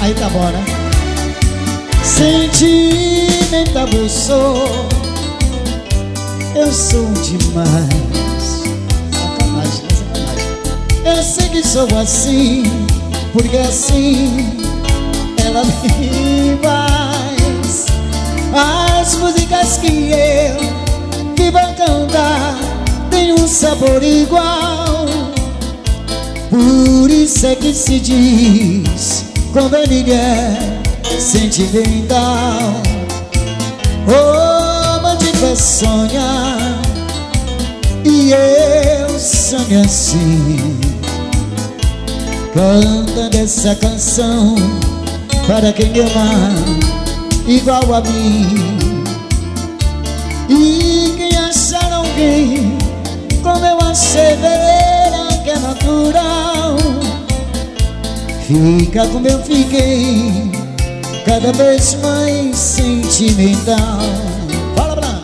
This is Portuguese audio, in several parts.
Aí tá bom, né? Sentimental eu sou demais. Sacanagem, é sacanagem. Eu sei que sou assim, porque assim ela me faz. As músicas que vou cantar tem um sabor igual. Por isso é que se diz quando a mulher sentimental. Oh, bandido é sonhar, e eu sonho assim, cantando essa canção para quem ama igual a mim. E quem achar alguém como eu achei, verá que é natural. Fica como eu fiquei, cada vez mais sentimental. Fala, Bran.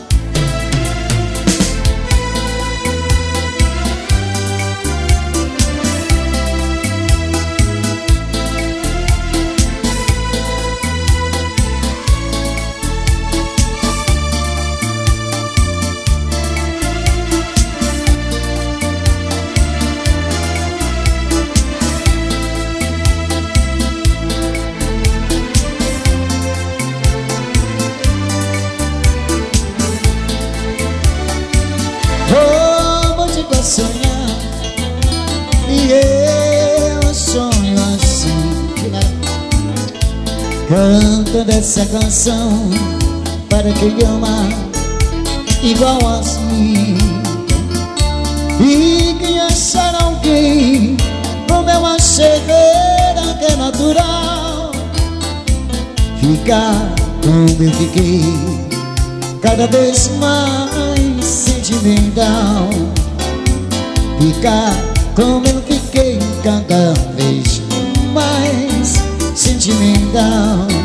Sonhar, e eu sonho assim, cantando essa canção para quem ama igual a mim. E quem achar alguém como eu achei, verá que é natural. Ficar como eu fiquei, cada vez mais sentimental. Ficar como eu fiquei, cada vez mais sentimental.